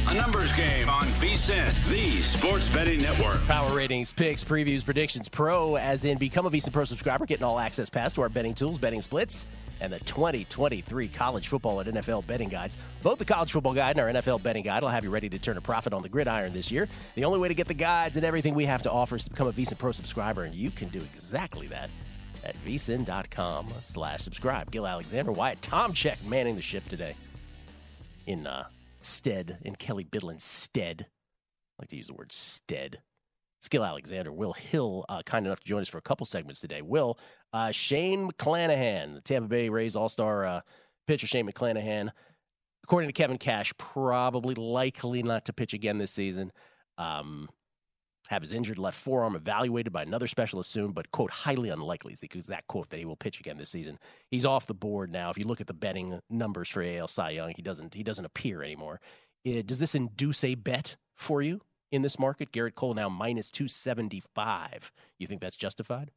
A numbers game on VSiN, the sports betting network. Power ratings, picks, previews, predictions, pro, as in become a VSiN Pro subscriber, getting all access pass to our betting tools, betting splits, and the 2023 college football and NFL betting guides. Both the college football guide and our NFL betting guide will have you ready to turn a profit on the gridiron this year. The only way to get the guides and everything we have to offer is to become a VSiN Pro subscriber, and you can do exactly that at vsin.com/subscribe. Gil Alexander, Wyatt Tomchek manning the ship today in Kelly Bidlin's stead. I like to use the word stead. It's Gil Alexander. Will Hill, kind enough to join us for a couple segments today. Will, Shane McClanahan, the Tampa Bay Rays all-star pitcher Shane McClanahan, according to Kevin Cash, probably likely not to pitch again this season. Have his injured left forearm evaluated by another specialist soon, but, quote, highly unlikely is the exact quote that he will pitch again this season. He's off the board now. If you look at the betting numbers for AL Cy Young, he doesn't appear anymore. Does this induce a bet for you in this market? Garrett Cole now minus 275. You think that's justified?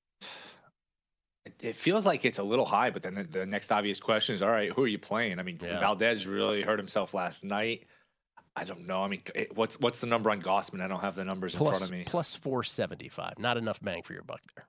It feels like it's a little high, but then the next obvious question is, all right, who are you playing? I mean, Valdez really hurt himself last night. I don't know. I mean, what's the number on Gausman? I don't have the numbers in front of me. Plus 475. Not enough bang for your buck there.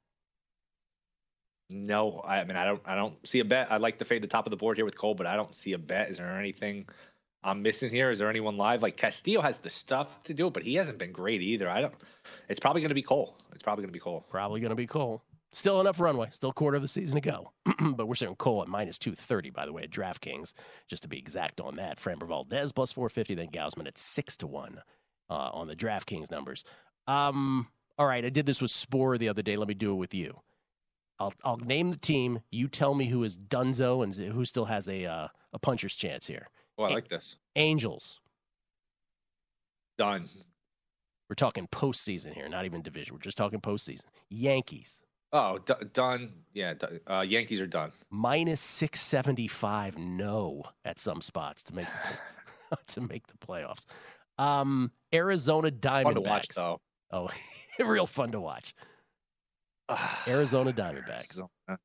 No, I mean, I don't see a bet. I'd like to fade the top of the board here with Cole, but I don't see a bet. Is there anything I'm missing here? Is there anyone live? Like Castillo has the stuff to do it, but he hasn't been great either. It's probably going to be Cole. Probably going to be Cole. Still enough runway. Still a quarter of the season to go. But we're saying Cole at minus 230, by the way, at DraftKings, just to be exact on that. Framber Valdez plus 450, then Gausman at 6-1 on the DraftKings numbers. All right, I did this with Sporer the other day. Let me do it with you. I'll name the team. You tell me who is Dunzo and who still has a puncher's chance here. Oh, I like this. Angels. Done. We're talking postseason here, not even division. We're just talking postseason. Yankees. Oh, done. Yeah, Yankees are done. Minus 675, no, at some spots to make the playoffs. Arizona Diamondbacks. Fun to watch, though. Oh, real fun to watch. Arizona Diamondbacks.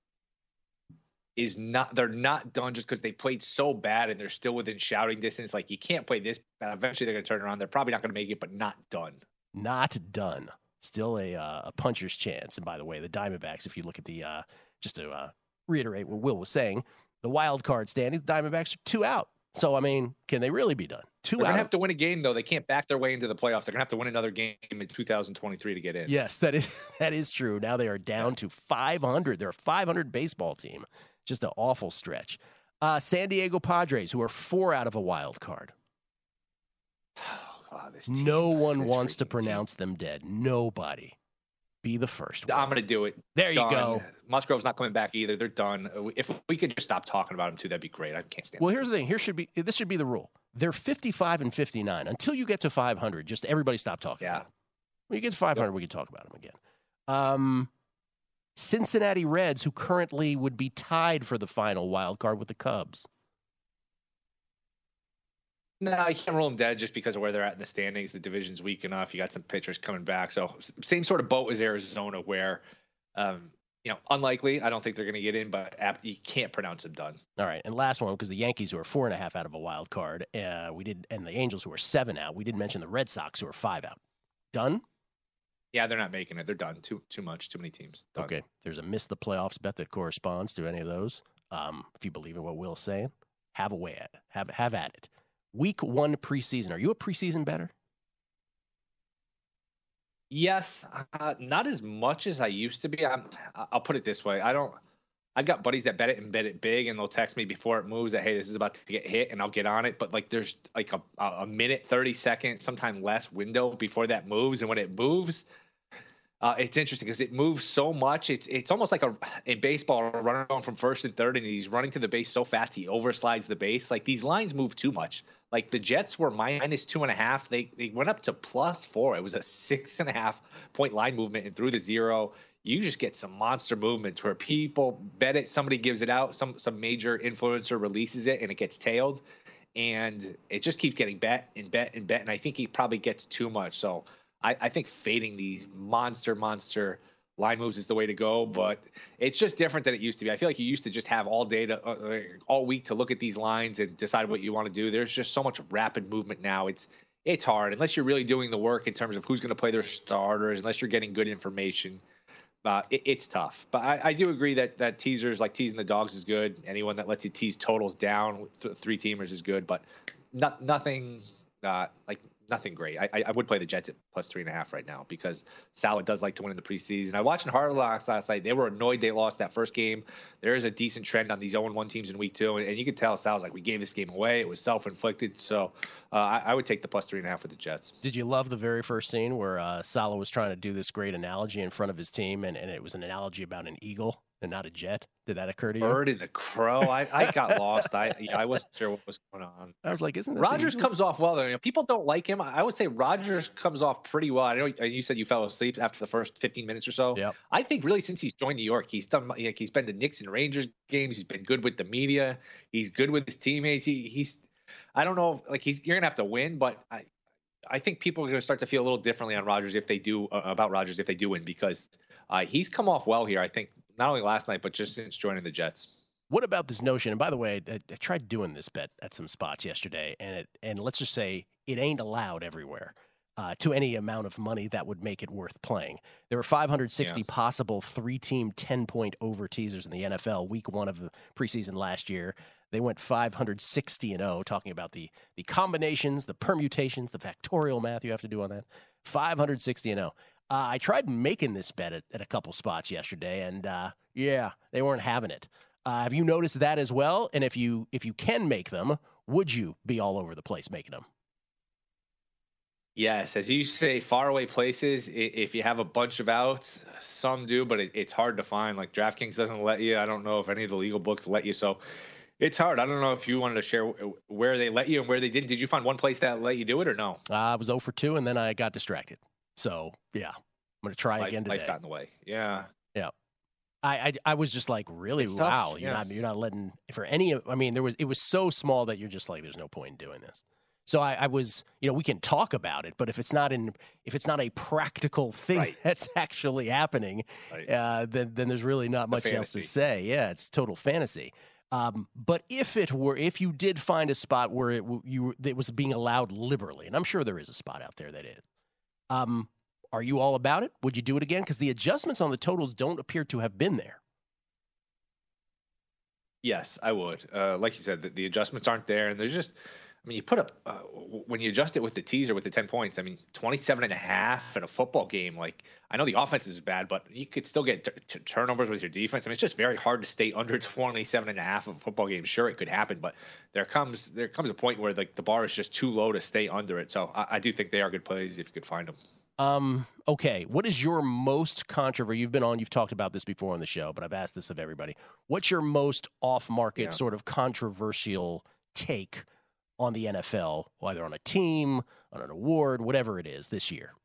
They're not done just because they played so bad and they're still within shouting distance. Like, you can't play this bad. Eventually they're going to turn around. They're probably not going to make it, but not done. Not done. Still a puncher's chance. And by the way, the Diamondbacks, if you look at the just to reiterate what Will was saying, the wild card standings, the Diamondbacks are 2 out. So, I mean, can they really be done? 2 out. They're going to have to win a game, though. They can't back their way into the playoffs. They're going to have to win another game in 2023 to get in. Yes, that is true. Now they are down to 500. They're a 500 baseball team. Just an awful stretch. San Diego Padres, who are 4 out of a wild card. No one wants to pronounce them dead. Nobody. Be the first one. I'm going to do it. There you go. Musgrove's not coming back either. They're done. If we could just stop talking about them too, that'd be great. I can't stand. Well, here's the thing. This should be the rule. They're 55 and 59 until you get to 500. Just everybody stop talking. Yeah. About them. When you get to 500, we can talk about them again. Cincinnati Reds, who currently would be tied for the final wild card with the Cubs. No, you can't rule them dead just because of where they're at in the standings. The division's weak enough. You got some pitchers coming back. So same sort of boat as Arizona where, unlikely. I don't think they're going to get in, but you can't pronounce them done. All right. And last one, because the Yankees who are 4.5 out of a wild card, and the Angels who are 7 out. We didn't mention the Red Sox who are 5 out. Done? Yeah, they're not making it. They're done. Too much. Too many teams. Done. Okay. There's a miss the playoffs bet that corresponds to any of those. If you believe in what Will's saying, have a way at it. Have at it. Week 1 preseason. Are you a preseason bettor? Yes, not as much as I used to be. I'll put it this way. I've got buddies that bet it and bet it big, and they'll text me before it moves that, hey, this is about to get hit, and I'll get on it. But like, there's like a minute, 30 second, sometimes less window before that moves, and when it moves, it's interesting because it moves so much. It's almost like in baseball, a runner going from first and third, and he's running to the base so fast he overslides the base. Like, these lines move too much. Like, the Jets were minus 2.5. They went up to +4. It was a 6.5 point line movement and through the 0. You just get some monster movements where people bet it, somebody gives it out, some major influencer releases it, and it gets tailed, and it just keeps getting bet and bet and bet. And I think he probably gets too much. So I think fading these monster line moves is the way to go, but it's just different than it used to be. I feel like you used to just have all data all week to look at these lines and decide what you want to do. There's just so much rapid movement now. It's hard unless you're really doing the work in terms of who's going to play their starters, unless you're getting good information. It's tough. But I do agree that teasers like teasing the dogs is good. Anyone that lets you tease totals down with three teamers is good, but nothing great. I would play the Jets at plus 3.5 right now because Saleh does like to win in the preseason. I watched Hard Knocks last night. They were annoyed they lost that first game. There is a decent trend on these 0-1 teams in week 2, and you could tell Saleh's like, we gave this game away. It was self-inflicted. So I would take the plus 3.5 for the Jets. Did you love the very first scene where Saleh was trying to do this great analogy in front of his team, and it was an analogy about an eagle and not a jet? Did that occur to you? Bird and the crow. I got lost. I wasn't sure what was going on. I was like, isn't that Rodgers comes off well? Though. People don't like him. I would say Rodgers comes off pretty well. I know you said you fell asleep after the first 15 minutes or so. Yep. I think really since he's joined New York, he's done. He's been to Knicks and Rangers games. He's been good with the media. He's good with his teammates. He's. I don't know. You're gonna have to win, but I think people are gonna start to feel a little differently on Rodgers if they do about Rodgers if they do win because he's come off well here. I think. Not only last night, but just since joining the Jets. What about this notion? And by the way, I tried doing this bet at some spots yesterday, and let's just say it ain't allowed everywhere to any amount of money that would make it worth playing. There were 560 possible 3-team 10-point over teasers in the NFL week 1 of the preseason last year. They went 560-0, talking about the combinations, the permutations, the factorial math you have to do on that. 560-0. I tried making this bet at a couple spots yesterday, and they weren't having it. Have you noticed that as well? And if you can make them, would you be all over the place making them? Yes, as you say, faraway places. If you have a bunch of outs, some do, but it's hard to find. Like DraftKings doesn't let you. I don't know if any of the legal books let you. So it's hard. I don't know if you wanted to share where they let you and where they didn't. Did you find one place that let you do it or no? I was 0 for 2, and then I got distracted. So, yeah, I'm going to try again today. Life got in the way. Yeah. Yeah. I was just like, really? It's wow. tough. You're Yes. not letting for any of, I mean, it was so small that you're just like, there's no point in doing this. So I was, we can talk about it, but if it's not a practical thing Right. that's actually happening, Right. then there's really not much else to say. Yeah. It's total fantasy. But if you did find a spot where it was being allowed liberally, and I'm sure there is a spot out there that is, are you all about it? Would you do it again? Because the adjustments on the totals don't appear to have been there. Yes, I would. Like you said, the adjustments aren't there, and there's just, you put up when you adjust it with the teaser with the 10 points. 27.5 in a football game. Like, I know the offense is bad, but you could still get turnovers with your defense. It's just very hard to stay under 27.5 of a football game. Sure, it could happen, but there comes a point where the bar is just too low to stay under it. So I do think they are good plays if you could find them. Okay. What is your most controversial? You've talked about this before on the show, but I've asked this of everybody. What's your most off-market sort of controversial take on the NFL, whether on a team, on an award, whatever it is this year?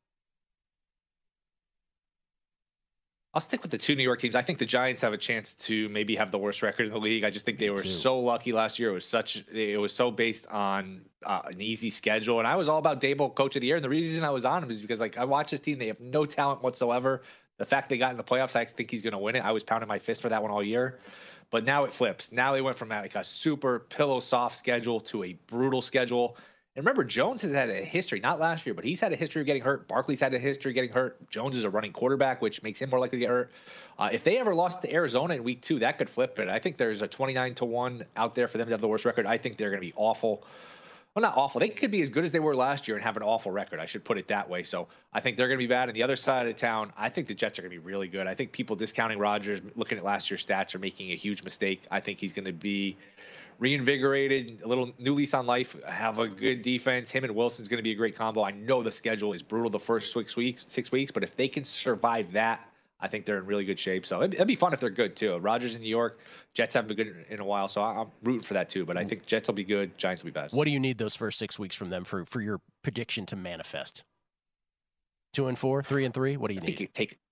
I'll stick with the 2 New York teams. I think the Giants have a chance to maybe have the worst record in the league. I just think they were so lucky last year. It was so based on an easy schedule. And I was all about Daboll Coach of the Year. And the reason I was on him is because I watched this team. They have no talent whatsoever. The fact they got in the playoffs, I think he's going to win it. I was pounding my fist for that one all year. But now it flips. Now they went from a super pillow soft schedule to a brutal schedule. And remember, Jones has had a history, not last year, but he's had a history of getting hurt. Barkley's had a history of getting hurt. Jones is a running quarterback, which makes him more likely to get hurt. If they ever lost to Arizona in week 2, that could flip it. I think there's a 29-1 out there for them to have the worst record. I think they're going to be awful. Well, not awful. They could be as good as they were last year and have an awful record. I should put it that way. So I think they're going to be bad. And the other side of town, I think the Jets are going to be really good. I think people discounting Rodgers, looking at last year's stats, are making a huge mistake. I think he's going to be reinvigorated, a little new lease on life, have a good defense. Him and Wilson's going to be a great combo. I know the schedule is brutal the first 6 weeks, but if they can survive that, I think they're in really good shape. So it'd be fun if they're good too. Rodgers in New York, Jets haven't been good in a while, so I'm rooting for that too. But I think Jets will be good, Giants will be bad. What do you need those first 6 weeks from them for your prediction to manifest? 2-4, 3-3. What do you need?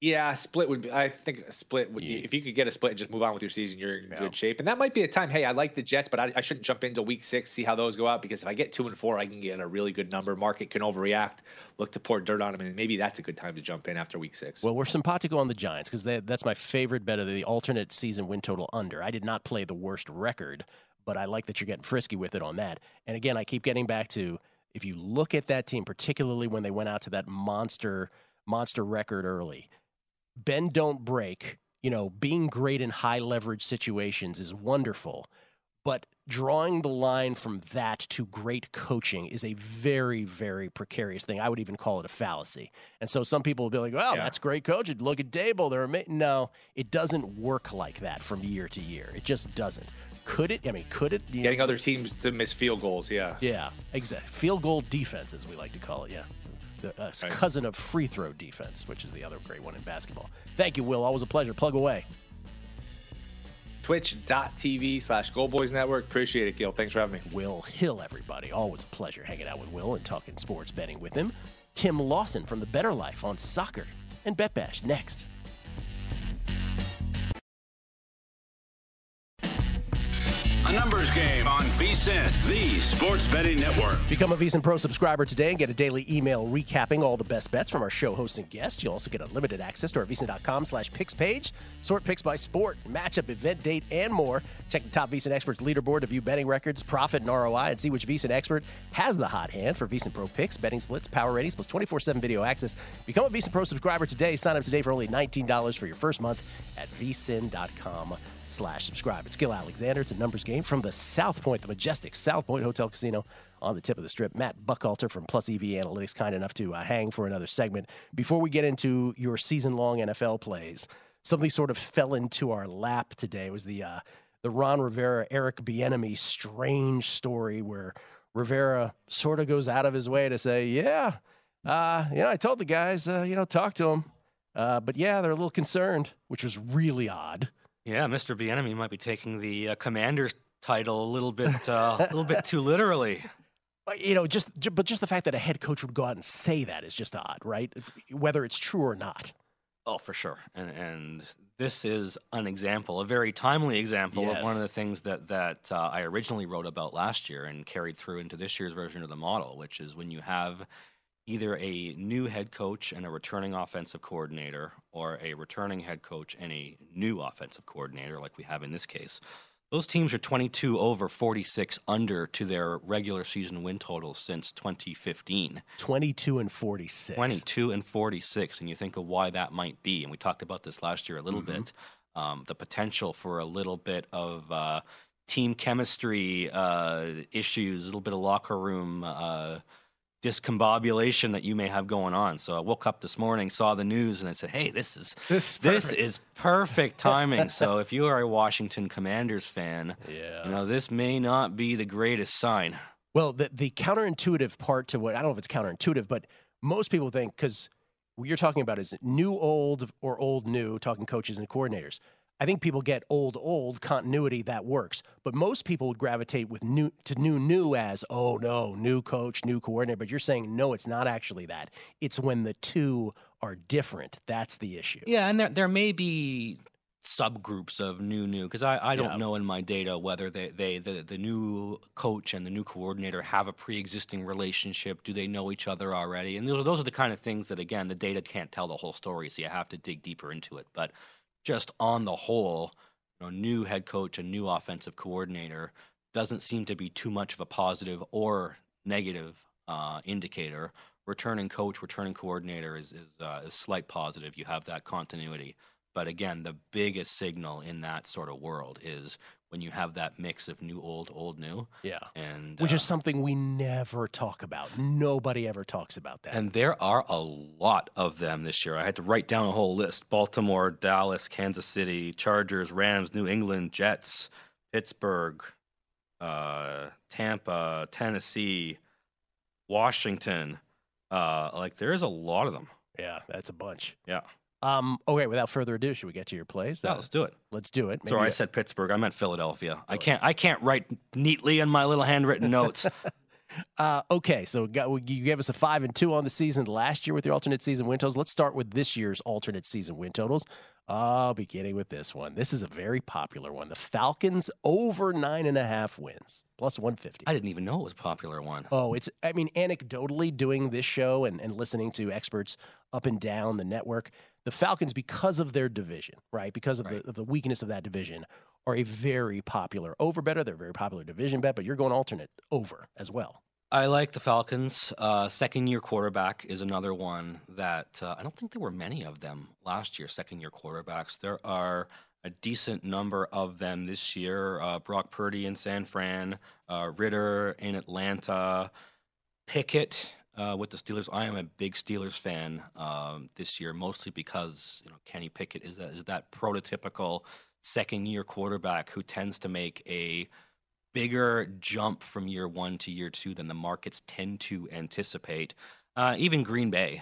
Yeah, a split would be. I think a split would be. If you could get a split and just move on with your season, you're in good shape. And that might be a time. Hey, I like the Jets, but I shouldn't jump into week 6, see how those go out, because if I get 2-4, I can get a really good number. Market can overreact, look to pour dirt on them, and maybe that's a good time to jump in after week 6. Well, we're simpatico on the Giants because that's my favorite bet of the alternate season win total under. I did not play the worst record, but I like that you're getting frisky with it on that. And again, I keep getting back to, if you look at that team, particularly when they went out to that monster record early, bend don't break. Being great in high leverage situations is wonderful, but drawing the line from that to great coaching is a very, very precarious thing. I would even call it a fallacy. And so some people will be like, "Well, that's great coaching. Look at Dable. They're amazing." No, it doesn't work like that from year to year. It just doesn't. Could it? I mean, could it? Getting other teams to miss field goals, yeah. Yeah, exactly. Field goal defense, as we like to call it, yeah. The cousin of free throw defense, which is the other great one in basketball. Thank you, Will. Always a pleasure. Plug away. Twitch.tv/GoldBoys Network. Appreciate it, Gil. Thanks for having me. Will Hill, everybody. Always a pleasure hanging out with Will and talking sports betting with him. Tim Lawson from The Better Life on soccer and Bet Bash next. A numbers game on VSiN, the sports betting network. Become a VSiN Pro subscriber today and get a daily email recapping all the best bets from our show hosts and guests. You'll also get unlimited access to our VSiN.com/picks page. Sort picks by sport, matchup, event date, and more. Check the top VSiN experts leaderboard to view betting records, profit, and ROI, and see which VSiN expert has the hot hand for VSiN Pro picks, betting splits, power ratings, plus 24/7 video access. Become a VSiN Pro subscriber today. Sign up today for only $19 for your first month at VSiN.com/subscribe. It's Gil Alexander. It's a numbers game from the South Point, the majestic South Point Hotel Casino on the tip of the strip. Matt Buchalter from Plus EV Analytics, kind enough to hang for another segment. Before we get into your season-long NFL plays, something sort of fell into our lap today. It was the Ron Rivera, Eric Bieniemy strange story where Rivera sort of goes out of his way to say, I told the guys, talk to them. But yeah, they're a little concerned, which was really odd. Yeah, Mr. Bieniemy might be taking the Commander's title a little bit too literally. But just the fact that a head coach would go out and say that is just odd, right? Whether it's true or not. Oh, for sure. And this is an example, a very timely example of one of the things that I originally wrote about last year and carried through into this year's version of the model, which is when you have either a new head coach and a returning offensive coordinator, or a returning head coach and a new offensive coordinator, like we have in this case. Those teams are 22 over, 46 under to their regular season win totals since 2015. 22 and 46. 22 and 46, and you think of why that might be. And we talked about this last year a little bit. The potential for a little bit of team chemistry issues, a little bit of locker room discombobulation that you may have going on. So I woke up this morning, saw the news, and I said, hey, this is perfect timing. So if you are a Washington Commanders fan, this may not be the greatest sign. Well, the counterintuitive part to what, I don't know if it's counterintuitive, but most people think, because what you're talking about is new, old, or old, new, talking coaches and coordinators. I think people get old continuity that works, but most people would gravitate with new as, oh no, new coach, new coordinator. But you're saying no, it's not actually that. It's when the two are different. That's the issue. Yeah, and there may be subgroups of new because I don't know in my data whether the new coach and the new coordinator have a pre-existing relationship. Do they know each other already? And those are the kind of things that, again, the data can't tell the whole story, so you have to dig deeper into it. But just on the whole, new head coach and new offensive coordinator doesn't seem to be too much of a positive or negative indicator. Returning coach, returning coordinator is slight positive. You have that continuity. But again, the biggest signal in that sort of world is when you have that mix of new, old, new. Yeah. And which is something we never talk about. Nobody ever talks about that. And there are a lot of them this year. I had to write down a whole list. Baltimore, Dallas, Kansas City, Chargers, Rams, New England, Jets, Pittsburgh, Tampa, Tennessee, Washington. There's a lot of them. Yeah, that's a bunch. Yeah. Okay, without further ado, should we get to your plays? Let's do it. Let's do it. Sorry, I said Pittsburgh. I meant Philadelphia. I can't write neatly in my little handwritten notes. Okay, so you gave us a 5-2 on the season last year with your alternate season win totals. Let's start with this year's alternate season win totals. Beginning with this one. This is a very popular one. The Falcons over 9.5 wins, plus 150. I didn't even know it was a popular one. Oh, anecdotally doing this show and listening to experts up and down the network, the Falcons, because of their division, right, because of the weakness of that division, are a very popular over better. They're a very popular division bet, but you're going alternate over as well. I like the Falcons. Second-year quarterback is another one that I don't think there were many of them last year, second-year quarterbacks. There are a decent number of them this year. Brock Purdy in San Fran, Ritter in Atlanta, Pickett with the Steelers. I am a big Steelers fan this year, mostly because Kenny Pickett is that prototypical second-year quarterback who tends to make a bigger jump from year one to year two than the markets tend to anticipate. Even Green Bay,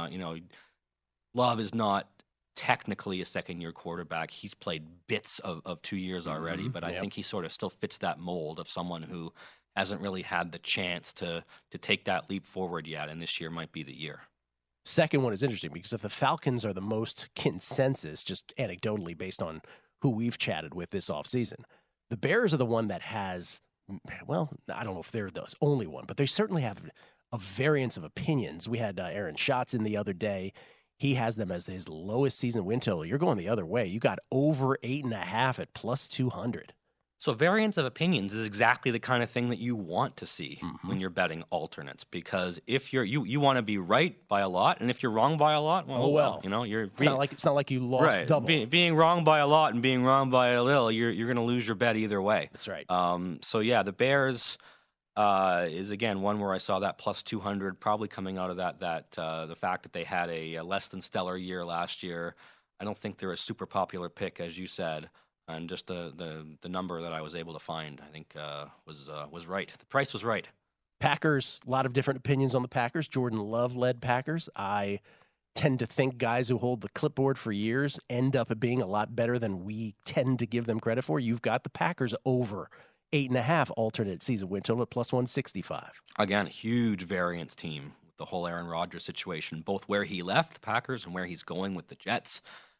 Love is not technically a second-year quarterback. He's played bits of 2 years already, but I think he sort of still fits that mold of someone who hasn't really had the chance to take that leap forward yet, and this year might be the year. Second one is interesting because if the Falcons are the most consensus, just anecdotally based on who we've chatted with this offseason, the Bears are the one that has, well, I don't know if they're the only one, but they certainly have a variance of opinions. We had Aaron Schatz in the other day. He has them as his lowest season win total. You're going the other way. You got over 8.5 at plus 200. So variance of opinions is exactly the kind of thing that you want to see when you're betting alternates, because if you want to be right by a lot, and if you're wrong by a lot, it's not like you lost double. Being wrong by a lot and being wrong by a little, you're going to lose your bet either way. That's right. The Bears is again one where I saw that plus 200 probably coming out of that the fact that they had a less than stellar year last year. I don't think they're a super popular pick, as you said. And just the number that I was able to find, I think, was right. The price was right. Packers, a lot of different opinions on the Packers. Jordan Love led Packers. I tend to think guys who hold the clipboard for years end up being a lot better than we tend to give them credit for. You've got the Packers over 8.5 alternate season win total at plus 165. Again, a huge variance team with the whole Aaron Rodgers situation, both where he left the Packers and where he's going with the Jets.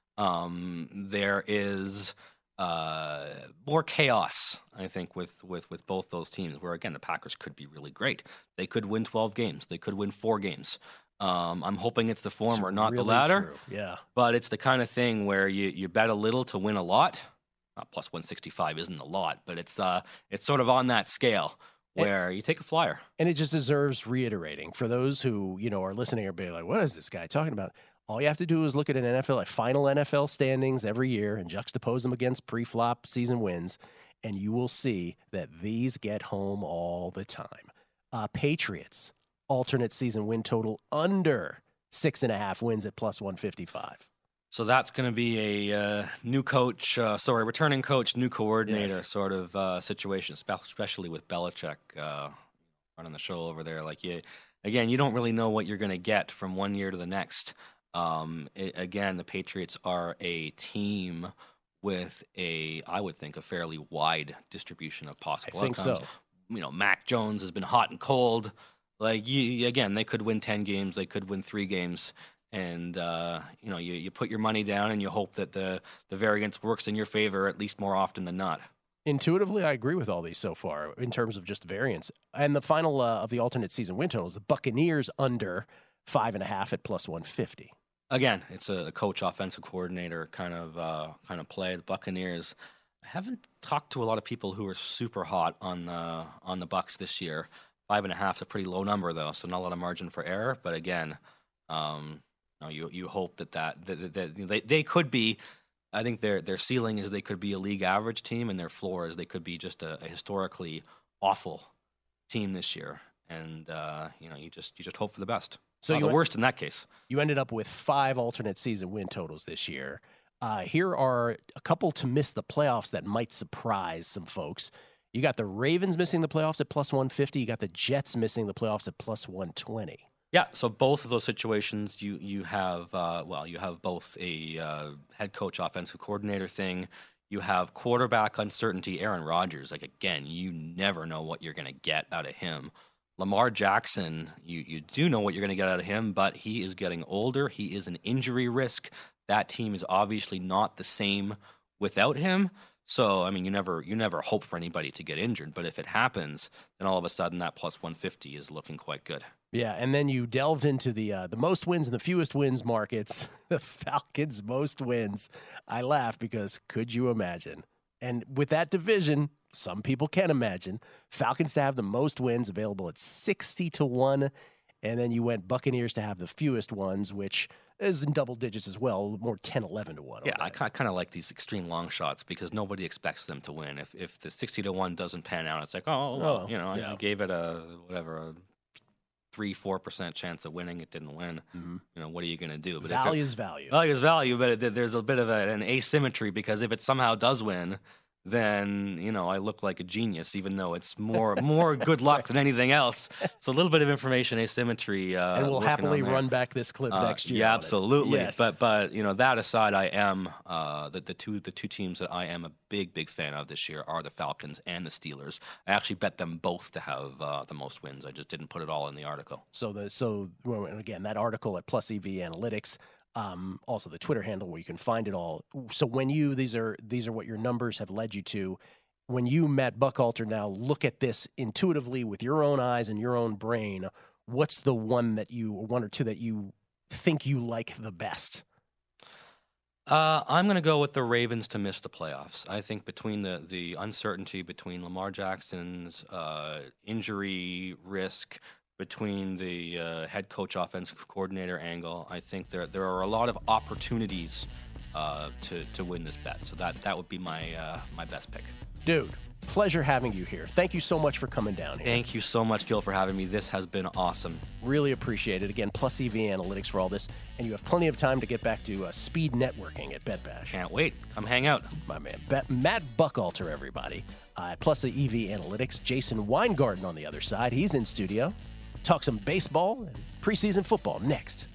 There is more chaos, I think, with both those teams, where, again, the Packers could be really great. They could win 12 games. They could win 4 games. I'm hoping it's the former, not really the latter. True. Yeah. But it's the kind of thing where you bet a little to win a lot. Plus 165 isn't a lot, but it's sort of on that scale where you take a flyer. And it just deserves reiterating. For those who, are listening or be like, what is this guy talking about? All you have to do is look at final NFL standings every year and juxtapose them against pre-flop season wins, and you will see that these get home all the time. Patriots, alternate season win total under 6.5 wins at plus 155. So that's going to be a new coach, returning coach, new coordinator sort of situation, especially with Belichick running the show over there. You don't really know what you're going to get from one year to the next. The Patriots are a team with I would think, a fairly wide distribution of possible outcomes. So. Mac Jones has been hot and cold. They could win 10 games. They could win 3 games. And, you put your money down and you hope that the variance works in your favor at least more often than not. Intuitively, I agree with all these so far in terms of just variance. And the final of the alternate season win totals, the Buccaneers under 5.5 at plus 150. Again, it's a coach, offensive coordinator kind of play. The Buccaneers. I haven't talked to a lot of people who are super hot on the Bucs this year. 5.5 is a pretty low number though, so not a lot of margin for error. But again, you hope that they could be. I think their ceiling is they could be a league average team, and their floor is they could be just a historically awful team this year. And you just hope for the best. So the worst in that case. You ended up with 5 alternate season win totals this year. Here are a couple to miss the playoffs that might surprise some folks. You got the Ravens missing the playoffs at plus 150. You got the Jets missing the playoffs at plus 120. Yeah, so both of those situations, you have both a head coach, offensive coordinator thing. You have quarterback uncertainty. Aaron Rodgers, again, you never know what you're going to get out of him. Lamar Jackson, you do know what you're going to get out of him, but he is getting older. He is an injury risk. That team is obviously not the same without him. So, I mean, you never hope for anybody to get injured, but if it happens, then all of a sudden that plus 150 is looking quite good. Yeah, and then you delved into the most wins and the fewest wins markets. The Falcons' most wins. I laugh because could you imagine? And with that division, some people can imagine Falcons to have the most wins available at 60-1, and then you went Buccaneers to have the fewest ones, which is in double digits as well, more 10-11 to 1. Yeah, I kind of like these extreme long shots because nobody expects them to win. If the 60-1 doesn't pan out, it's like, I gave it a 3-4% chance of winning. It didn't win. Mm-hmm. What are you going to do? But value is value. Value is value, but there's a bit of an asymmetry because if it somehow does win, then I look like a genius, even though it's more good luck than anything else. It's a little bit of information asymmetry. And we'll happily run back this clip next year. Yeah, absolutely. Yes. But that aside, I am the two teams that I am a big fan of this year are the Falcons and the Steelers. I actually bet them both to have the most wins. I just didn't put it all in the article. So again, that article at Plus EV Analytics. Also the Twitter handle where you can find it all. So when these are what your numbers have led you to. When you, Matt Buchalter, now look at this intuitively with your own eyes and your own brain, what's the one or two that you think you like the best? I'm going to go with the Ravens to miss the playoffs. I think between the uncertainty between Lamar Jackson's injury risk, between the head coach, offensive coordinator angle, I think there are a lot of opportunities to win this bet. So that would be my best pick. Dude, pleasure having you here. Thank you so much for coming down here. Thank you so much, Gil, for having me. This has been awesome. Really appreciate it. Again, Plus EV Analytics for all this. And you have plenty of time to get back to speed networking at BetBash. Can't wait. Come hang out. My man. Matt Buchalter, everybody. Plus the EV Analytics. Jason Weingarten on the other side. He's in studio. Talk some baseball and preseason football next.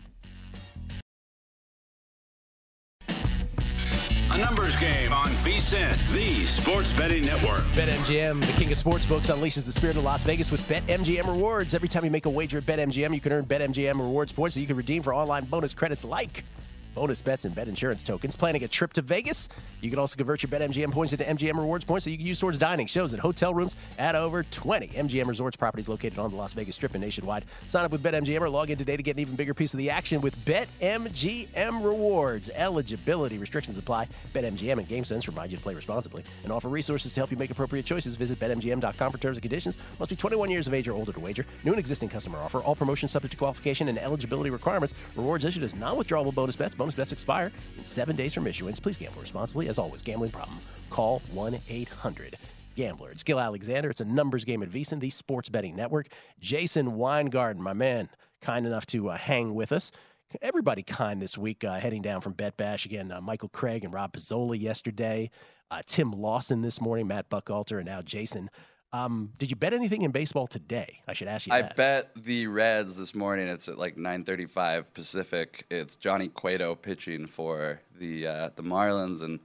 A numbers game on VSiN, the sports betting network. BetMGM, the king of sportsbooks, unleashes the spirit of Las Vegas with BetMGM rewards. Every time you make a wager at BetMGM, you can earn BetMGM rewards points that you can redeem for online bonus credits like bonus bets and bet insurance tokens. Planning a trip to Vegas? You can also convert your BetMGM points into MGM rewards points that you can use towards dining, shows, and hotel rooms at over 20 MGM Resorts properties located on the Las Vegas Strip and nationwide. Sign up with BetMGM or log in today to get an even bigger piece of the action with BetMGM rewards. Eligibility restrictions apply. BetMGM and GameSense remind you to play responsibly and offer resources to help you make appropriate choices. Visit BetMGM.com for terms and conditions. Must be 21 years of age or older to wager. New and existing customer offer. All promotions subject to qualification and eligibility requirements. Rewards issued as non-withdrawable bonus bets. Bonus bets expire in 7 days from issuance. Please gamble responsibly. As always, gambling problem, call 1-800-GAMBLER. It's Gil Alexander. It's a numbers game at VSiN, the sports betting network. Jason Weingarten, my man, kind enough to hang with us. Everybody kind this week, heading down from BetBash. Again, Michael Craig and Rob Pizzola yesterday. Tim Lawson this morning, Matt Buchalter, and now Jason. Did you bet anything in baseball today? I should ask you that. I bet the Reds this morning. It's at like 9:35 Pacific. It's Johnny Cueto pitching for the Marlins, and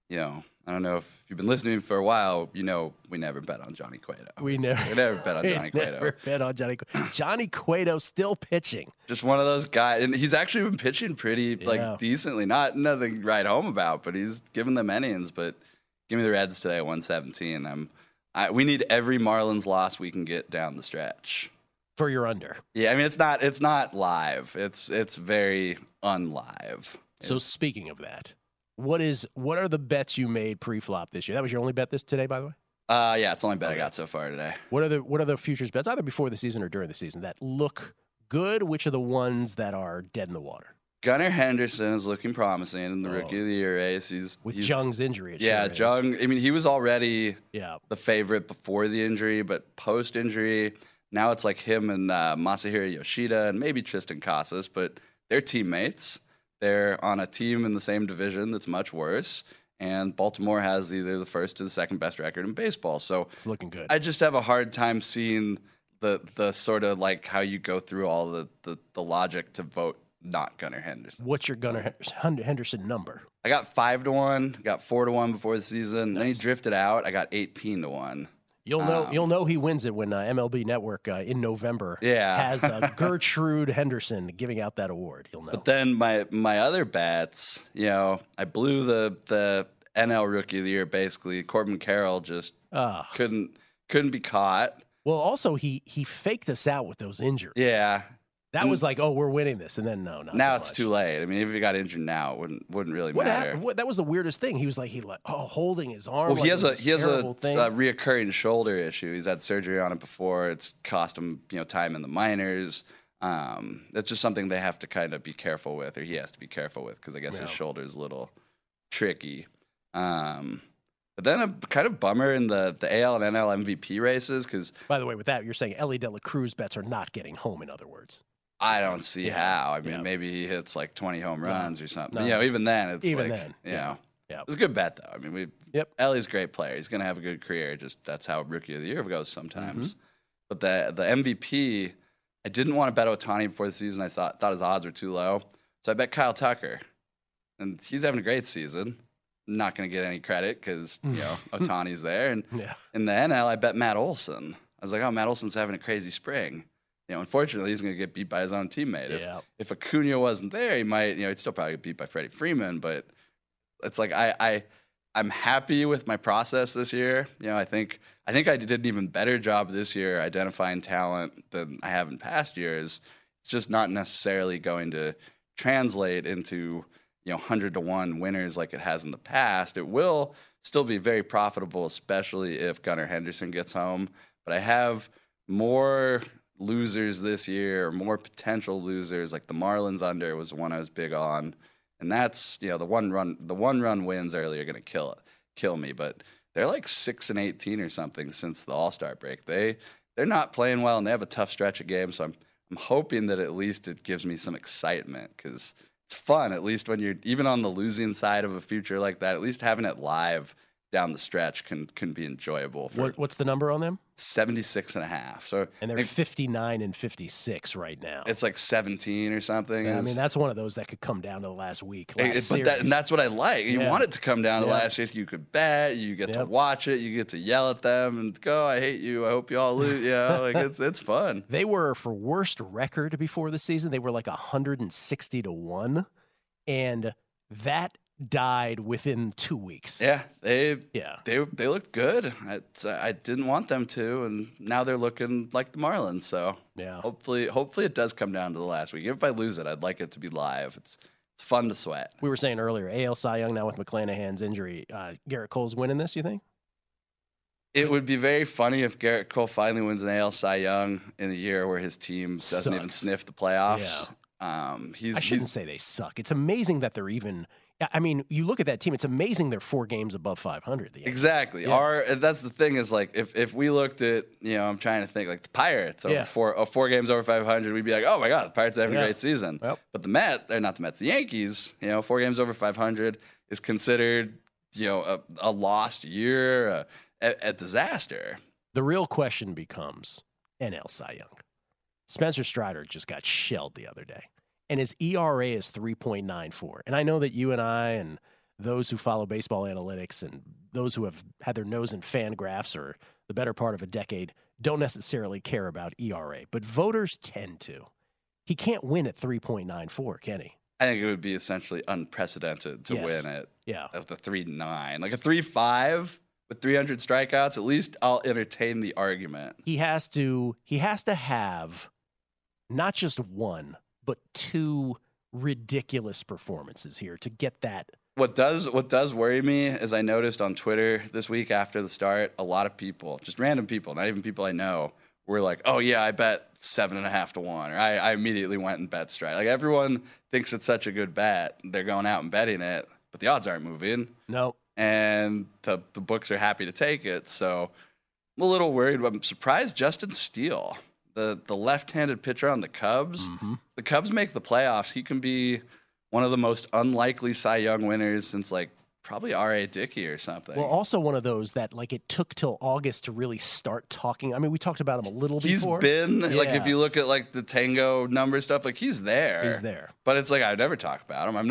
I don't know if you've been listening for a while. We never bet on Johnny Cueto. We never bet on Johnny Cueto. Never bet on Johnny Cueto. Johnny Cueto still pitching. Just one of those guys, and he's actually been pitching pretty decently. Nothing to write home about, but he's given them innings. But give me the Reds today at 117. We need every Marlins loss we can get down the stretch. For your under. Yeah, I mean it's not live. It's very unlive. So speaking of that, what are the bets you made pre-flop this year? That was your only bet today, by the way? Yeah, it's the only bet I got so far today. What are the futures bets, either before the season or during the season, that look good? Which are the ones that are dead in the water? Gunnar Henderson is looking promising in the Rookie of the Year race. He's Jung's injury. Jung. I mean, he was already the favorite before the injury, but post-injury, now it's like him and Masahiro Yoshida and maybe Tristan Casas, but they're teammates. They're on a team in the same division that's much worse, and Baltimore has either the first or the second best record in baseball. So it's looking good. I just have a hard time seeing the sort of like how you go through all the logic to vote not Gunnar Henderson. What's your Gunnar Henderson number? I got 5-1, got 4-1 before the season. Nice. Then he drifted out. I got 18-1. You'll know he wins it when MLB Network in November has Gertrude Henderson giving out that award. You'll know. But then my other bats, I blew the NL Rookie of the Year basically. Corbin Carroll just couldn't be caught. Well, also he faked us out with those injuries. Yeah. That was like, oh, we're winning this, and then not now so it's much. too late. I mean, if he got injured now, it wouldn't really matter. That was the weirdest thing. He was like holding his arm. Well, like he has a thing. reoccurring shoulder issue. He's had surgery on it before. It's cost him time in the minors. That's just something they have to kind of be careful with, or he has to be careful with, because I guess his shoulder is a little tricky. But then a kind of bummer in the AL and NL MVP races, because by the way, with that, you're saying Ellie De La Cruz bets are not getting home. In other words. I don't see how. I mean, maybe he hits like 20 home runs or something. No. Even then, it's it was a good bet though. I mean, Ellie's a great player. He's going to have a good career. Just that's how Rookie of the Year goes sometimes. Mm-hmm. But the MVP, I didn't want to bet Ohtani before the season. I thought his odds were too low, so I bet Kyle Tucker, and he's having a great season. Not going to get any credit because Ohtani's there, and in the NL, I bet Matt Olson. I was like, oh, Matt Olson's having a crazy spring. Unfortunately, he's going to get beat by his own teammate. If Acuna wasn't there, he might, he'd still probably get beat by Freddie Freeman. But it's like I'm happy with my process this year. I think I did an even better job this year identifying talent than I have in past years. It's just not necessarily going to translate into 100-1 winners like it has in the past. It will still be very profitable, especially if Gunnar Henderson gets home. But I have more losers this year, more potential losers, like the Marlins under was one I was big on, and that's the one run wins early are going to kill me, but they're like 6-18 or something since the All-Star break. They're not playing well, and they have a tough stretch of games, so I'm hoping that at least it gives me some excitement, because it's fun, at least when you're even on the losing side of a future like that. At least having it live down the stretch can be enjoyable. What's the number on them? 76.5. So and they're 59 and 56 right now. It's like 17 or something. Yeah, I mean, that's one of those that could come down to the last week. And that's what I like. You want it to come down to the last week. You could bet. You get to watch it. You get to yell at them and go, "I hate you. I hope you all lose." It's fun. They were, for worst record before the season, they were like 160-1, and that died within 2 weeks. Yeah, they looked good. I didn't want them to, and now they're looking like the Marlins. So hopefully it does come down to the last week. If I lose it, I'd like it to be live. It's fun to sweat. We were saying earlier, AL Cy Young now with McClanahan's injury. Garrett Cole's winning this, you think? It would be very funny if Garrett Cole finally wins an AL Cy Young in a year where his team doesn't even sniff the playoffs. Yeah. I shouldn't say they suck. It's amazing that they're even. I mean, you look at that team, it's amazing they're 4 games above 500. Exactly. Yeah. That's the thing is, like, if we looked at, I'm trying to think, like the Pirates, four games over 500, we'd be like, oh my God, the Pirates are having a great season. Yep. But the Yankees, 4 games over 500 is considered, a lost year, a disaster. The real question becomes NL Cy Young. Spencer Strider just got shelled the other day. And his ERA is 3.94. And I know that you and I and those who follow baseball analytics and those who have had their nose in fan graphs for the better part of a decade don't necessarily care about ERA. But voters tend to. He can't win at 3.94, can he? I think it would be essentially unprecedented to win it at the 3.9. Like a 3.5 with 300 strikeouts, at least I'll entertain the argument. He has to have not just one, but 2 ridiculous performances here to get that. What does worry me is I noticed on Twitter this week after the start, a lot of people, just random people, not even people I know, were like, "Oh yeah, I bet 7.5-1," or I immediately went and bet Strider. Like everyone thinks it's such a good bet, they're going out and betting it, but the odds aren't moving. No, and the books are happy to take it. So I'm a little worried. I'm surprised Justin Steele, the left-handed pitcher on the Cubs. Mm-hmm. The Cubs make the playoffs. He can be one of the most unlikely Cy Young winners since like probably R.A. Dickey or something. Well, also one of those that like it took till August to really start talking. I mean, we talked about him a little before. He's been like, if you look at like the Tango number stuff, like he's there. He's there. But it's like I never talk about him. I'm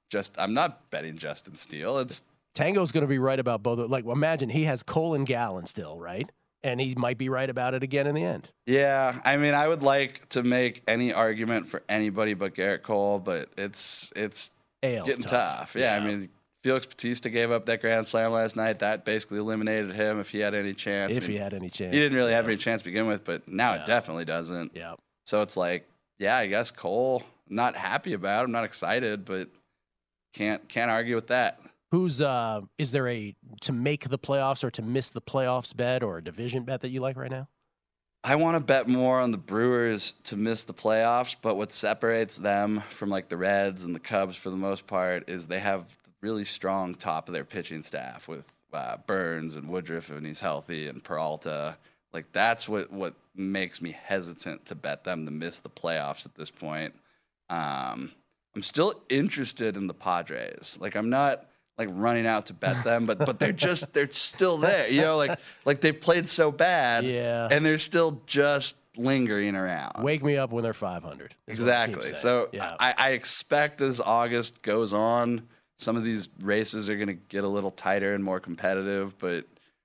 not betting Justin Steele. It's Tango's going to be right about both. Like, imagine he has Cole and Gallen still, right? And he might be right about it again in the end. Yeah, I mean, I would like to make any argument for anybody but Garrett Cole, but it's getting tough. Yeah, I mean, Felix Bautista gave up that grand slam last night. That basically eliminated him if he had any chance. He had any chance. He didn't really have any chance to begin with, but now it definitely doesn't. Yeah. So it's like, I guess Cole, I'm not happy about. I'm not excited, but can't argue with that. Who's is there a to make the playoffs or to miss the playoffs bet or a division bet that you like right now? I want to bet more on the Brewers to miss the playoffs, but what separates them from like the Reds and the Cubs for the most part is they have really strong top of their pitching staff with Burns and Woodruff when he's healthy and Peralta. Like that's what makes me hesitant to bet them to miss the playoffs at this point. I'm still interested in the Padres. Like I'm not like running out to bet them, but they're still there. You know, like they've played so bad, and they're still just lingering around. Wake me up when they're 500. Exactly. So I expect as August goes on, some of these races are going to get a little tighter and more competitive, but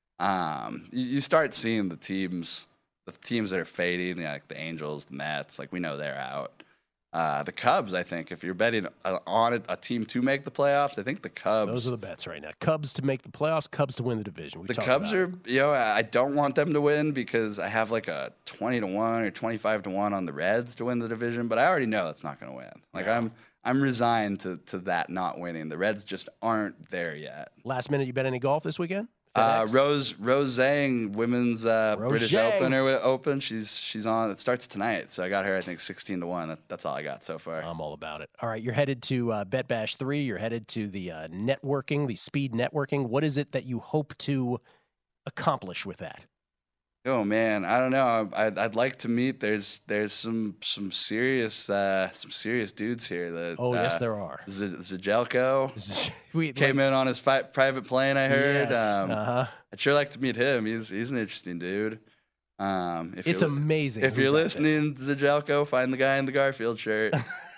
you start seeing the teams that are fading, like the Angels, the Mets, like we know they're out. The Cubs, I think, if you're betting on a team to make the playoffs, I think the Cubs. Those are the bets right now. Cubs to make the playoffs, Cubs to win the division. The Cubs are, I don't want them to win because I have like a 20-1 or 25-1 on the Reds to win the division, but I already know that's not going to win. Like I'm resigned to that not winning. The Reds just aren't there yet. Last minute, you bet any golf this weekend? Rose Zhang, women's British Open. She's on. It starts tonight, so I got her. I think 16-1. That's all I got so far. I'm all about it. All right, you're headed to Bet Bash 3. You're headed to the networking, the speed networking. What is it that you hope to accomplish with that? Oh man, I don't know. I'd like to meet. There's some serious dudes here. Yes, there are. Zajelko came in on his private plane. I heard. Yes. I'd sure like to meet him. He's an interesting dude. It's amazing. If you're listening, Zajelko, find the guy in the Garfield shirt.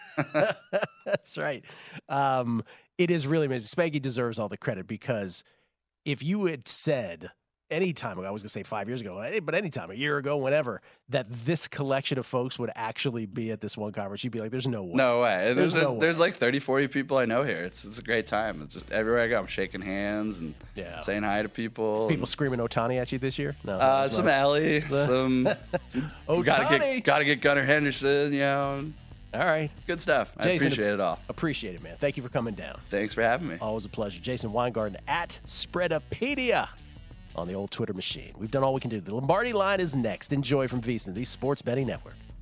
That's right. It is really amazing. Spanky deserves all the credit because if you had said any time ago, I was going to say 5 years ago, but anytime, a year ago, whenever, that this collection of folks would actually be at this one conference, you'd be like, there's no way. No way. There's like 30, 40 people I know here. It's a great time. It's just, everywhere I go, I'm shaking hands and saying hi to people. People screaming Ohtani at you this year? No. Some Ellie, some Ohtani. Gotta get Gunnar Henderson, All right. Good stuff. Jason, I appreciate it all. Appreciate it, man. Thank you for coming down. Thanks for having me. Always a pleasure. Jason Weingarten at Spreadopedia on the old Twitter machine. We've done all we can do. The Lombardi Line is next. Enjoy from VSiN, the Sports Betting Network.